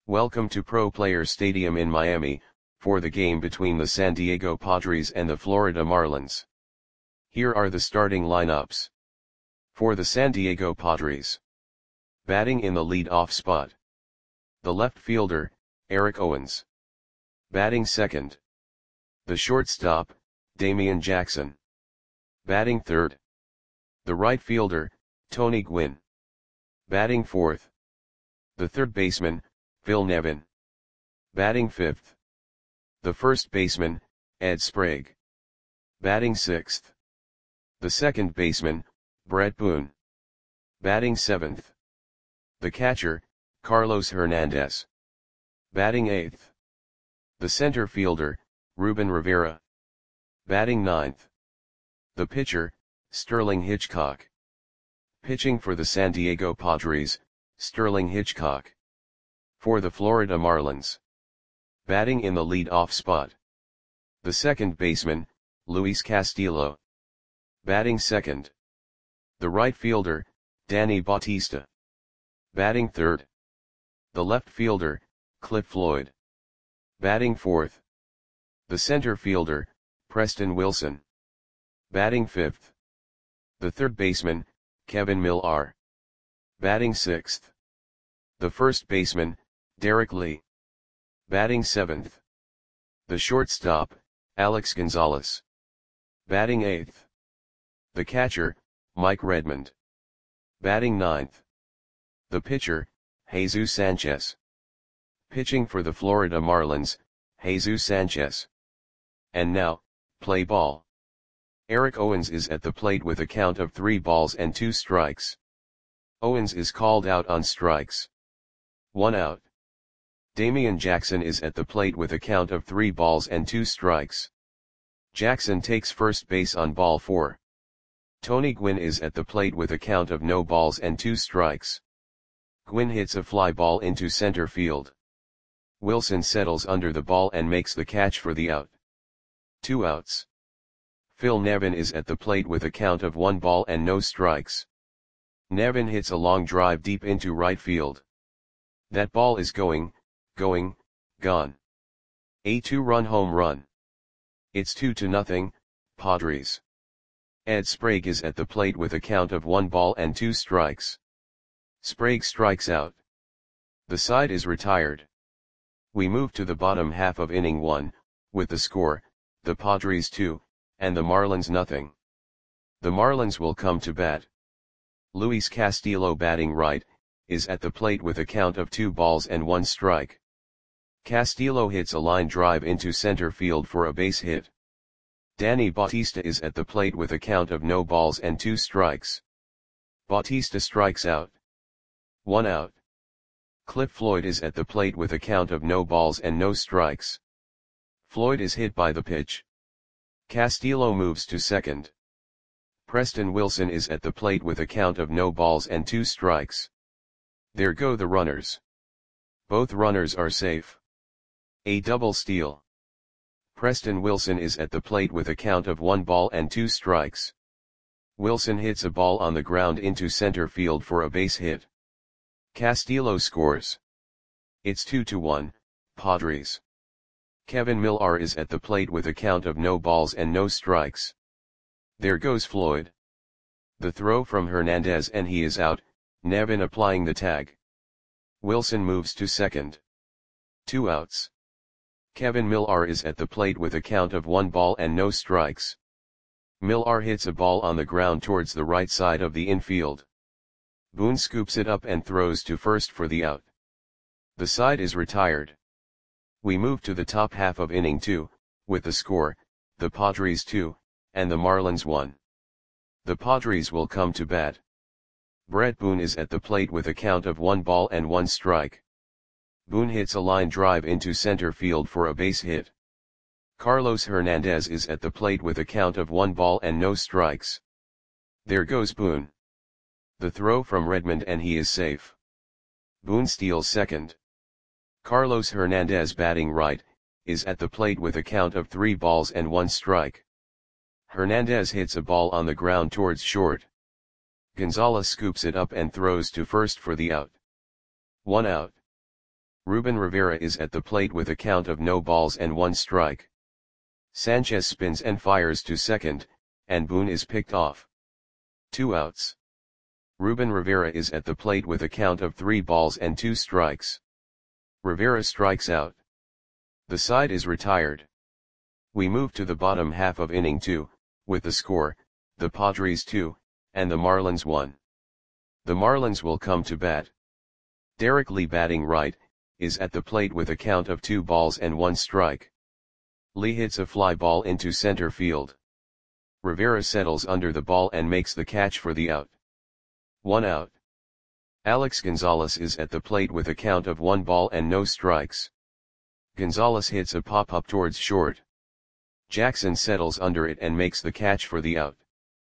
Welcome to Pro Players Stadium in Miami, for the game between the San Diego Padres and the Florida Marlins. Here are the starting lineups. For the San Diego Padres. Batting in the lead-off spot. The left fielder, Eric Owens. Batting second. The shortstop, Damian Jackson. Batting third. The right fielder, Tony Gwynn. Batting fourth. The third baseman, Phil Nevin. Batting fifth. The first baseman, Ed Sprague. Batting sixth. The second baseman, Brett Boone. Batting seventh. The catcher, Carlos Hernandez. Batting eighth. The center fielder, Ruben Rivera. Batting ninth. The pitcher, Sterling Hitchcock. Pitching for the San Diego Padres, Sterling Hitchcock. For the Florida Marlins. Batting in the lead-off spot. The second baseman, Luis Castillo. Batting second. The right fielder, Danny Bautista. Batting third. The left fielder, Cliff Floyd. Batting fourth. The center fielder, Preston Wilson. Batting fifth. The third baseman, Kevin Millar. Batting sixth. The first baseman, Derek Lee. Batting seventh. The shortstop, Alex Gonzalez. Batting eighth. The catcher, Mike Redmond. Batting ninth. The pitcher, Jesus Sanchez. Pitching for the Florida Marlins, Jesus Sanchez. And now, play ball. Eric Owens is at the plate with a count of 3 balls and 2 strikes. Owens is called out on strikes. 1 out. Damian Jackson is at the plate with a count of 3 balls and 2 strikes. Jackson takes first base on ball 4. Tony Gwynn is at the plate with a count of no balls and 2 strikes. Gwynn hits a fly ball into center field. Wilson settles under the ball and makes the catch for the out. 2 outs. Phil Nevin is at the plate with a count of 1 ball and no strikes. Nevin hits a long drive deep into right field. That ball is gone. A 2-run home run. It's 2-0, Padres. Ed Sprague is at the plate with a count of 1 ball and 2 strikes. Sprague strikes out. The side is retired. We move to the bottom half of inning 1, with the score, the Padres 2, and the Marlins nothing. The Marlins will come to bat. Luis Castillo, batting right, is at the plate with a count of 2 balls and 1 strike. Castillo hits a line drive into center field for a base hit. Danny Bautista is at the plate with a count of no balls and 2 strikes. Bautista strikes out. 1 out. Cliff Floyd is at the plate with a count of no balls and no strikes. Floyd is hit by the pitch. Castillo moves to second. Preston Wilson is at the plate with a count of no balls and 2 strikes. There go the runners. Both runners are safe. A double steal. Preston Wilson is at the plate with a count of 1 ball and 2 strikes. Wilson hits a ball on the ground into center field for a base hit. Castillo scores. It's 2-1, Padres. Kevin Millar is at the plate with a count of no balls and no strikes. There goes Floyd. The throw from Hernandez and he is out, Nevin applying the tag. Wilson moves to second. 2 outs. Kevin Millar is at the plate with a count of 1 ball and no strikes. Millar hits a ball on the ground towards the right side of the infield. Boone scoops it up and throws to first for the out. The side is retired. We move to the top half of inning 2, with the score, the Padres 2, and the Marlins 1. The Padres will come to bat. Brett Boone is at the plate with a count of 1 ball and 1 strike. Boone hits a line drive into center field for a base hit. Carlos Hernandez is at the plate with a count of 1 ball and no strikes. There goes Boone. The throw from Redmond and he is safe. Boone steals second. Carlos Hernandez, batting right, is at the plate with a count of 3 balls and 1 strike. Hernandez hits a ball on the ground towards short. Gonzalez scoops it up and throws to first for the out. 1 out. Ruben Rivera is at the plate with a count of no balls and one strike. Sanchez spins and fires to second, and Boone is picked off. 2 outs. Ruben Rivera is at the plate with a count of 3 balls and 2 strikes. Rivera strikes out. The side is retired. We move to the bottom half of inning 2, with the score, the Padres 2, and the Marlins 1. The Marlins will come to bat. Derek Lee, batting right, is at the plate with a count of 2 balls and 1 strike. Lee hits a fly ball into center field. Rivera settles under the ball and makes the catch for the out. 1 out. Alex Gonzalez is at the plate with a count of 1 ball and no strikes. Gonzalez hits a pop-up towards short. Jackson settles under it and makes the catch for the out.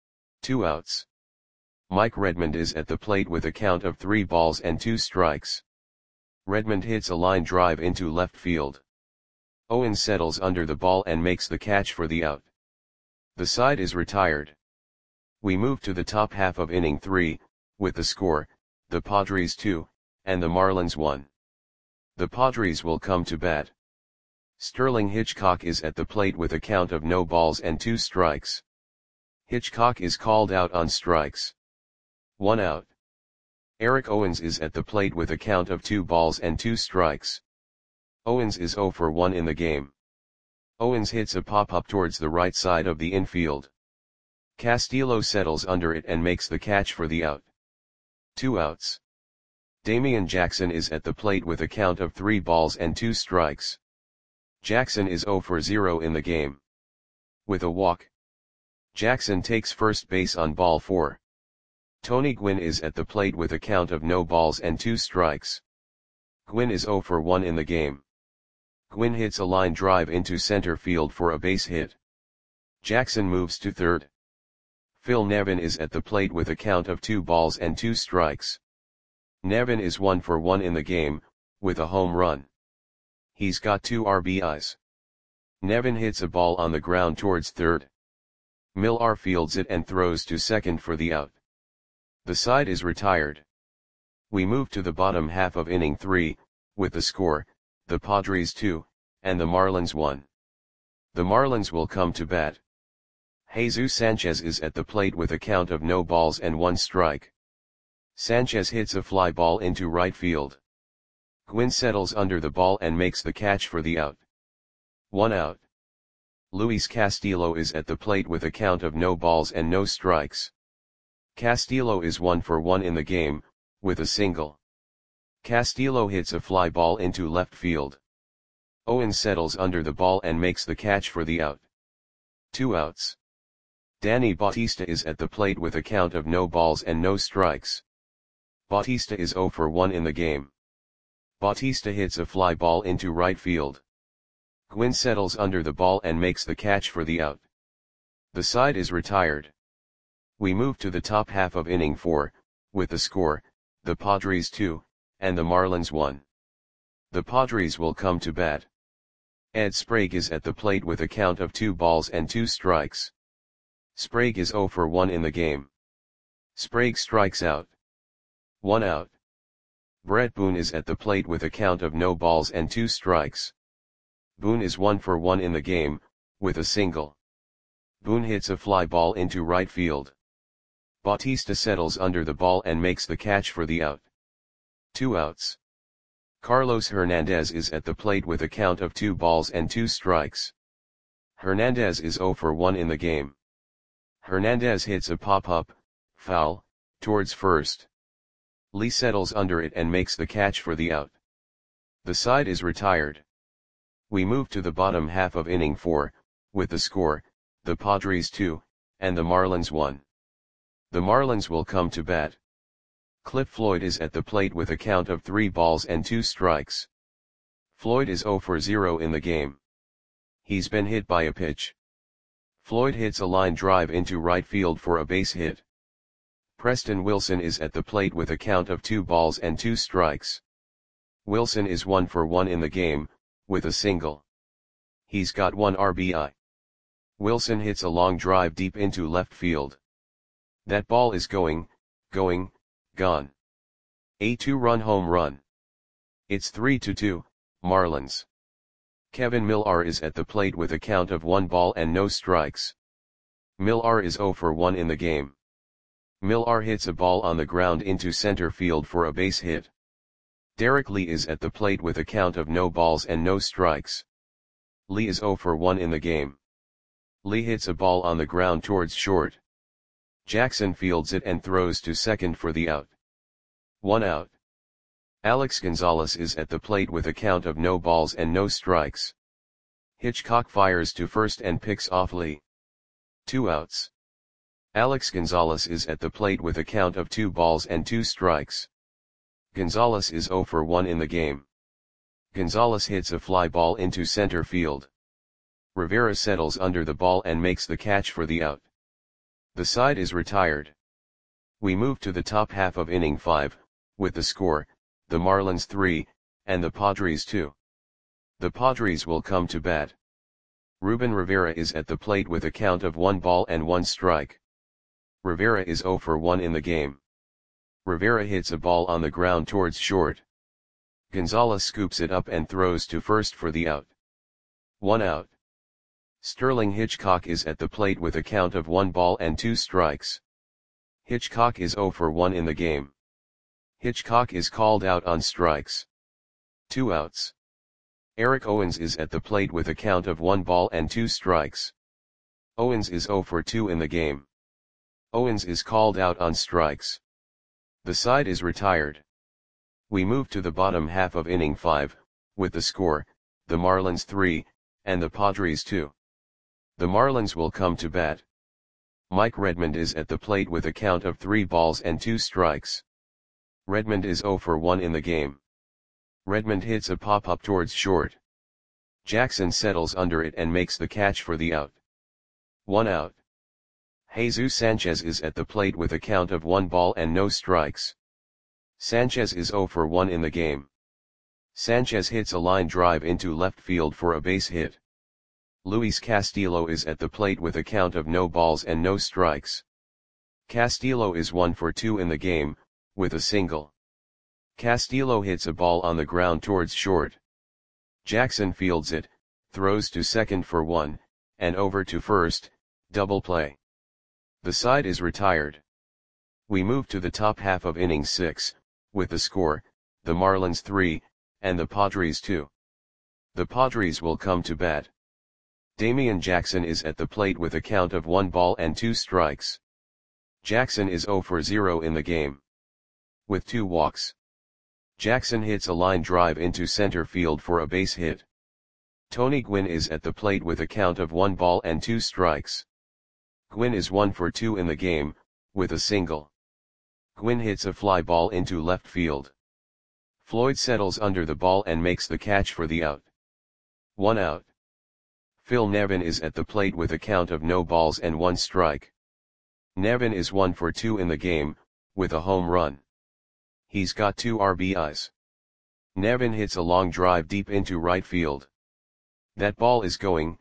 2 outs. Mike Redmond is at the plate with a count of 3 balls and 2 strikes. Redmond hits a line drive into left field. Owens settles under the ball and makes the catch for the out. The side is retired. We move to the top half of inning 3, with the score, the Padres 2, and the Marlins 1. The Padres will come to bat. Sterling Hitchcock is at the plate with a count of no balls and 2 strikes. Hitchcock is called out on strikes. 1 out. Eric Owens is at the plate with a count of 2 balls and 2 strikes. Owens is 0 for 1 in the game. Owens hits a pop-up towards the right side of the infield. Castillo settles under it and makes the catch for the out. 2 outs. Damian Jackson is at the plate with a count of 3 balls and 2 strikes. Jackson is 0 for 0 in the game. With a walk. Jackson takes first base on ball 4. Tony Gwynn is at the plate with a count of no balls and 2 strikes. Gwynn is 0 for 1 in the game. Gwynn hits a line drive into center field for a base hit. Jackson moves to third. Phil Nevin is at the plate with a count of 2 balls and 2 strikes. Nevin is 1 for 1 in the game, with a home run. He's got 2 RBIs. Nevin hits a ball on the ground towards third. Millar fields it and throws to second for the out. The side is retired. We move to the bottom half of inning 3, with the score, the Padres 2, and the Marlins 1. The Marlins will come to bat. Jesus Sanchez is at the plate with a count of no balls and 1 strike. Sanchez hits a fly ball into right field. Gwynn settles under the ball and makes the catch for the out. 1 out. Luis Castillo is at the plate with a count of no balls and no strikes. Castillo is 1 for 1 in the game, with a single. Castillo hits a fly ball into left field. Owens settles under the ball and makes the catch for the out. 2 outs. Danny Bautista is at the plate with a count of no balls and no strikes. Bautista is 0 for 1 in the game. Bautista hits a fly ball into right field. Gwynn settles under the ball and makes the catch for the out. The side is retired. We move to the top half of inning 4, with the score, the Padres 2, and the Marlins 1. The Padres will come to bat. Ed Sprague is at the plate with a count of 2 balls and 2 strikes. Sprague is 0 for 1 in the game. Sprague strikes out. 1 out. Brett Boone is at the plate with a count of no balls and 2 strikes. Boone is 1 for 1 in the game, with a single. Boone hits a fly ball into right field. Bautista settles under the ball and makes the catch for the out. 2 outs. Carlos Hernandez is at the plate with a count of 2 balls and 2 strikes. Hernandez is 0 for 1 in the game. Hernandez hits a pop-up, foul, towards first. Lee settles under it and makes the catch for the out. The side is retired. We move to the bottom half of inning 4, with the score, the Padres 2, and the Marlins 1. The Marlins will come to bat. Cliff Floyd is at the plate with a count of 3 balls and 2 strikes. Floyd is 0 for 0 in the game. He's been hit by a pitch. Floyd hits a line drive into right field for a base hit. Preston Wilson is at the plate with a count of 2 balls and 2 strikes. Wilson is 1 for 1 in the game, with a single. He's got 1 RBI. Wilson hits a long drive deep into left field. That ball is gone. A 2-run home run. It's 3-2, Marlins. Kevin Millar is at the plate with a count of 1 ball and no strikes. Millar is 0 for 1 in the game. Millar hits a ball on the ground into center field for a base hit. Derek Lee is at the plate with a count of no balls and no strikes. Lee is 0 for 1 in the game. Lee hits a ball on the ground towards short. Jackson fields it and throws to second for the out. 1 out. Alex Gonzalez is at the plate with a count of no balls and no strikes. Hitchcock fires to first and picks off Lee. 2 outs. Alex Gonzalez is at the plate with a count of 2 balls and 2 strikes. Gonzalez is 0 for 1 in the game. Gonzalez hits a fly ball into center field. Rivera settles under the ball and makes the catch for the out. The side is retired. We move to the top half of inning 5, with the score, the Marlins 3, and the Padres 2. The Padres will come to bat. Ruben Rivera is at the plate with a count of 1 ball and 1 strike. Rivera is 0 for 1 in the game. Rivera hits a ball on the ground towards short. Gonzalez scoops it up and throws to first for the out. 1 out. Sterling Hitchcock is at the plate with a count of 1 ball and 2 strikes. Hitchcock is 0 for 1 in the game. Hitchcock is called out on strikes. 2 outs. Eric Owens is at the plate with a count of 1 ball and 2 strikes. Owens is 0 for 2 in the game. Owens is called out on strikes. The side is retired. We move to the bottom half of inning 5, with the score, the Marlins 3, and the Padres 2. The Marlins will come to bat. Mike Redmond is at the plate with a count of 3 balls and 2 strikes. Redmond is 0 for 1 in the game. Redmond hits a pop-up towards short. Jackson settles under it and makes the catch for the out. 1 out. Jesus Sanchez is at the plate with a count of 1 ball and no strikes. Sanchez is 0 for 1 in the game. Sanchez hits a line drive into left field for a base hit. Luis Castillo is at the plate with a count of no balls and no strikes. Castillo is 1 for 2 in the game, with a single. Castillo hits a ball on the ground towards short. Jackson fields it, throws to second for 1, and over to first, double play. The side is retired. We move to the top half of inning 6, with the score, the Marlins 3, and the Padres 2. The Padres will come to bat. Damian Jackson is at the plate with a count of 1 ball and 2 strikes. Jackson is 0 for 0 in the game. With 2 walks. Jackson hits a line drive into center field for a base hit. Tony Gwynn is at the plate with a count of 1 ball and 2 strikes. Gwynn is 1 for 2 in the game, with a single. Gwynn hits a fly ball into left field. Floyd settles under the ball and makes the catch for the out. 1 out. Phil Nevin is at the plate with a count of no balls and 1 strike. Nevin is 1 for 2 in the game, with a home run. He's got 2 RBIs. Nevin hits a long drive deep into right field. That ball is gone.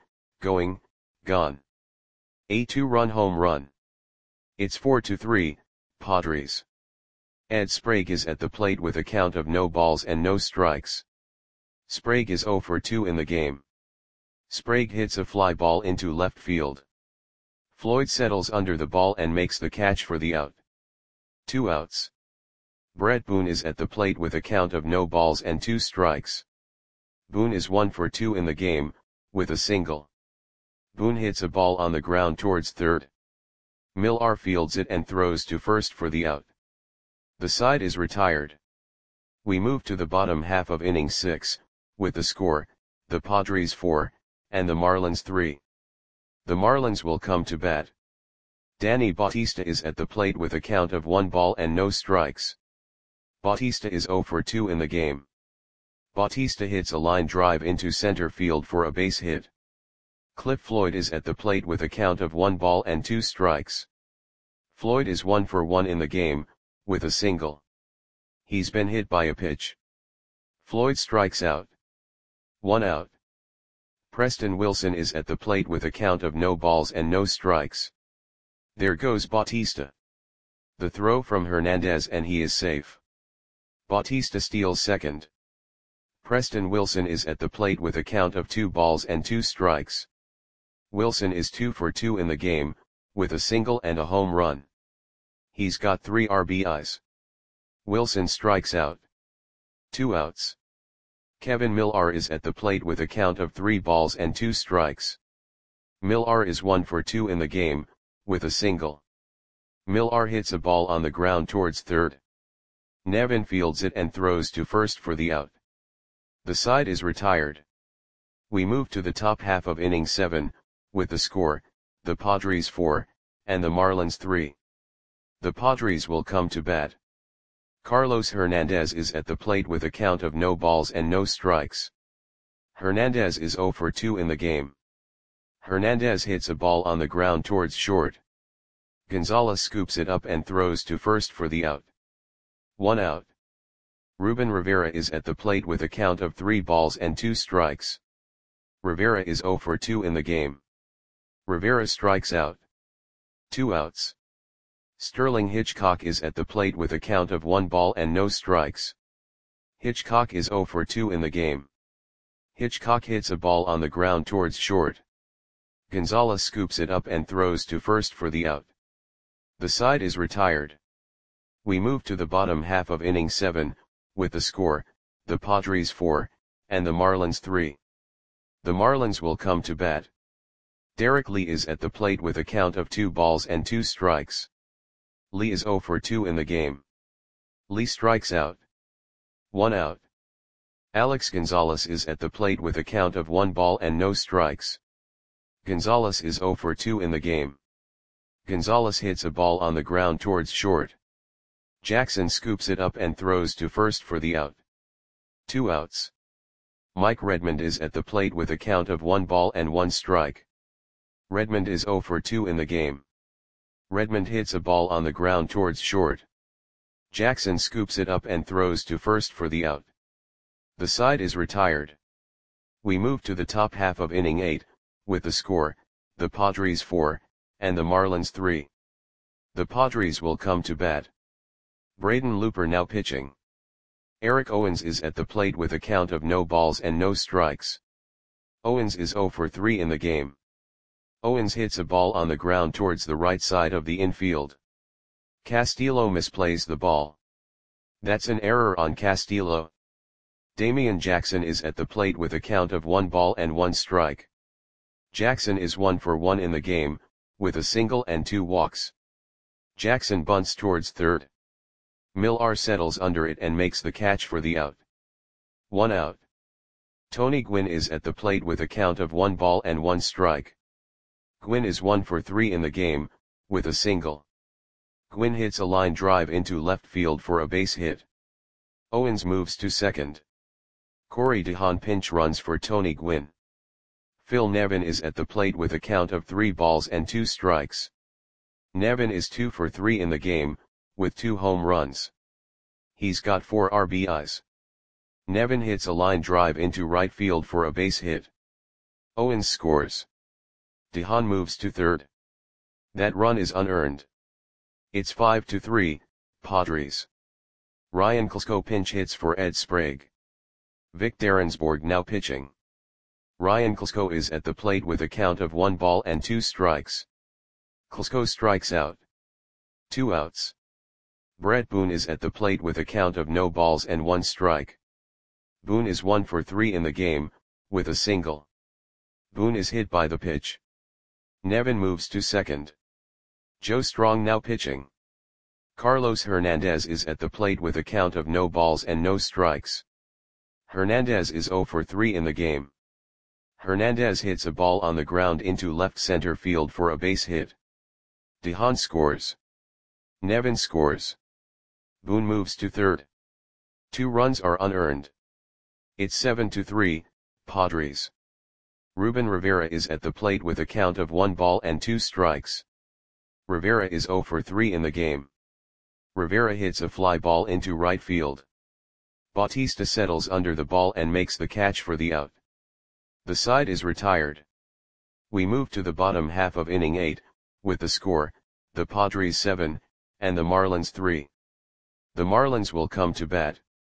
A 2-run home run. It's 4-3, Padres. Ed Sprague is at the plate with a count of no balls and no strikes. Sprague is 0 for 2 in the game. Sprague hits a fly ball into left field. Floyd settles under the ball and makes the catch for the out. 2 outs. Brett Boone is at the plate with a count of no balls and 2 strikes. Boone is 1 for 2 in the game, with a single. Boone hits a ball on the ground towards third. Millar fields it and throws to first for the out. The side is retired. We move to the bottom half of inning 6, with the score, the Padres 4, and the Marlins 3. The Marlins will come to bat. Danny Bautista is at the plate with a count of 1 ball and no strikes. Bautista is 0 for 2 in the game. Bautista hits a line drive into center field for a base hit. Cliff Floyd is at the plate with a count of 1 ball and 2 strikes. Floyd is 1 for 1 in the game, with a single. He's been hit by a pitch. Floyd strikes out. 1 out. Preston Wilson is at the plate with a count of no balls and no strikes. There goes Bautista. The throw from Hernandez and he is safe. Bautista steals second. Preston Wilson is at the plate with a count of 2 balls and 2 strikes. Wilson is 2 for 2 in the game, with a single and a home run. He's got 3 RBIs. Wilson strikes out. 2 outs. Kevin Millar is at the plate with a count of 3 balls and 2 strikes. Millar is 1 for 2 in the game, with a single. Millar hits a ball on the ground towards third. Nevin fields it and throws to first for the out. The side is retired. We move to the top half of inning 7, with the score, the Padres 4, and the Marlins 3. The Padres will come to bat. Carlos Hernandez is at the plate with a count of no balls and no strikes. Hernandez is 0 for 2 in the game. Hernandez hits a ball on the ground towards short. Gonzalez scoops it up and throws to first for the out. 1 out. Ruben Rivera is at the plate with a count of 3 balls and 2 strikes. Rivera is 0 for 2 in the game. Rivera strikes out. 2 outs. Sterling Hitchcock is at the plate with a count of 1 ball and no strikes. Hitchcock is 0 for 2 in the game. Hitchcock hits a ball on the ground towards short. Gonzalez scoops it up and throws to first for the out. The side is retired. We move to the bottom half of inning 7, with the score, the Padres 4, and the Marlins 3. The Marlins will come to bat. Derek Lee is at the plate with a count of 2 balls and 2 strikes. Lee is 0 for 2 in the game. Lee strikes out. 1 out. Alex Gonzalez is at the plate with a count of 1 ball and no strikes. Gonzalez is 0 for 2 in the game. Gonzalez hits a ball on the ground towards short. Jackson scoops it up and throws to first for the out. 2 outs. Mike Redmond is at the plate with a count of 1 ball and 1 strike. Redmond is 0 for 2 in the game. Redmond hits a ball on the ground towards short. Jackson scoops it up and throws to first for the out. The side is retired. We move to the top half of inning 8, with the score, the Padres 4, and the Marlins 3. The Padres will come to bat. Braden Looper now pitching. Eric Owens is at the plate with a count of no balls and no strikes. Owens is 0 for 3 in the game. Owens hits a ball on the ground towards the right side of the infield. Castillo misplays the ball. That's an error on Castillo. Damian Jackson is at the plate with a count of 1 ball and 1 strike. Jackson is 1 for 1 in the game, with a single and 2 walks. Jackson bunts towards third. Millar settles under it and makes the catch for the out. 1 out. Tony Gwynn is at the plate with a count of 1 ball and 1 strike. Gwynn is 1 for 3 in the game, with a single. Gwynn hits a line drive into left field for a base hit. Owens moves to second. Corey DeHaan pinch runs for Tony Gwynn. Phil Nevin is at the plate with a count of 3 balls and 2 strikes. Nevin is 2 for 3 in the game, with 2 home runs. He's got 4 RBIs. Nevin hits a line drive into right field for a base hit. Owens scores. DeHaan moves to third. That run is unearned. It's 5-3, Padres. Ryan Klesko pinch hits for Ed Sprague. Vic Derensborg now pitching. Ryan Klesko is at the plate with a count of 1 ball and 2 strikes. Klesko strikes out. 2 outs. Brett Boone is at the plate with a count of no balls and 1 strike. Boone is 1 for 3 in the game, with a single. Boone is hit by the pitch. Nevin moves to second. Joe Strong now pitching. Carlos Hernandez is at the plate with a count of no balls and no strikes. Hernandez is 0 for 3 in the game. Hernandez hits a ball on the ground into left center field for a base hit. DeHaan scores. Nevin scores. Boone moves to third. 2 runs are unearned. It's 7-3, Padres. Ruben Rivera is at the plate with a count of 1 ball and 2 strikes. Rivera is 0 for 3 in the game. Rivera hits a fly ball into right field. Bautista settles under the ball and makes the catch for the out. The side is retired. We move to the bottom half of inning 8, with the score, the Padres 7, and the Marlins 3. The Marlins will come to bat.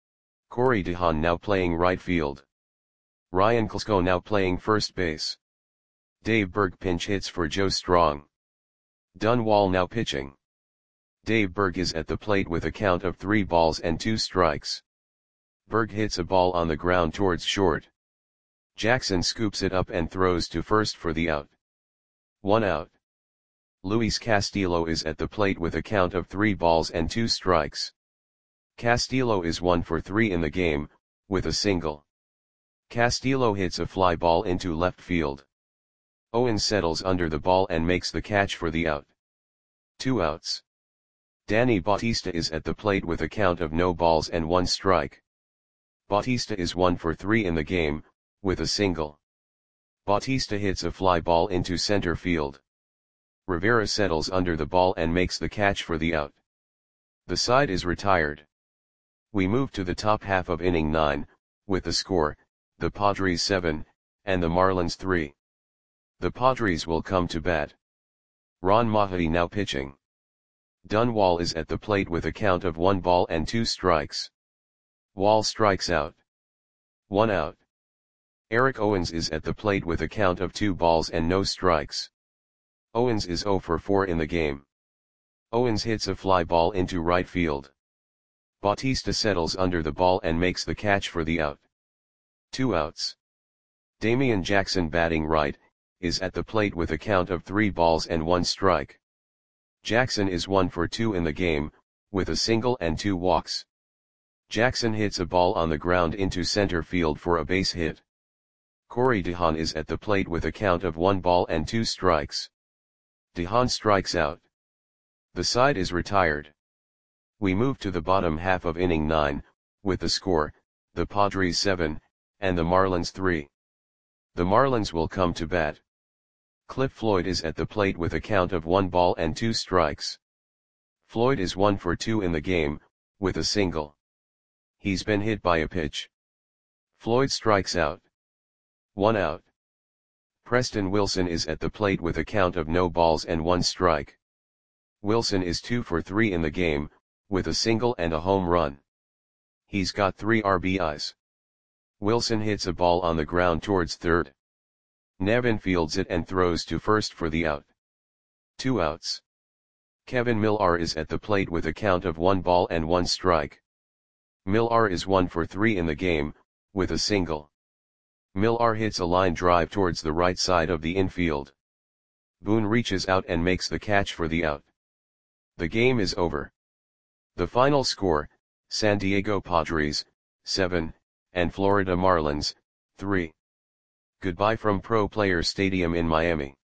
Corey DeHaan now playing right field. Ryan Klesko now playing first base. Dave Berg pinch hits for Joe Strong. Dunwall now pitching. Dave Berg is at the plate with a count of 3 balls and 2 strikes. Berg hits a ball on the ground towards short. Jackson scoops it up and throws to first for the out. 1 out. Luis Castillo is at the plate with a count of 3 balls and 2 strikes. Castillo is 1 for 3 in the game, with a single. Castillo hits a fly ball into left field. Owens settles under the ball and makes the catch for the out. 2 outs. Danny Bautista is at the plate with a count of no balls and 1 strike. Bautista is 1 for 3 in the game, with a single. Bautista hits a fly ball into center field. Rivera settles under the ball and makes the catch for the out. The side is retired. We move to the top half of inning 9, with the score, the Padres 7, and the Marlins 3. The Padres will come to bat. Ron Mahetti now pitching. Dunwall is at the plate with a count of 1 ball and 2 strikes. Wall strikes out. 1 out. Eric Owens is at the plate with a count of 2 balls and no strikes. Owens is 0 for 4 in the game. Owens hits a fly ball into right field. Bautista settles under the ball and makes the catch for the out. 2 outs. Damian Jackson batting right, is at the plate with a count of 3 balls and 1 strike. Jackson is 1 for 2 in the game, with a single and 2 walks. Jackson hits a ball on the ground into center field for a base hit. Corey DeHaan is at the plate with a count of 1 ball and 2 strikes. DeHaan strikes out. The side is retired. We move to the bottom half of inning 9, with the score, the Padres 7, and the Marlins 3. The Marlins will come to bat. Cliff Floyd is at the plate with a count of 1 ball and 2 strikes. Floyd is 1 for 2 in the game, with a single. He's been hit by a pitch. Floyd strikes out. 1 out. Preston Wilson is at the plate with a count of no balls and 1 strike. Wilson is 2 for 3 in the game, with a single and a home run. He's got 3 RBIs. Wilson hits a ball on the ground towards third. Nevin fields it and throws to first for the out. 2 outs. Kevin Millar is at the plate with a count of 1 ball and 1 strike. Millar is 1 for 3 in the game, with a single. Millar hits a line drive towards the right side of the infield. Boone reaches out and makes the catch for the out. The game is over. The final score, San Diego Padres, 7, and Florida Marlins, 3. Goodbye from Pro Players Stadium in Miami.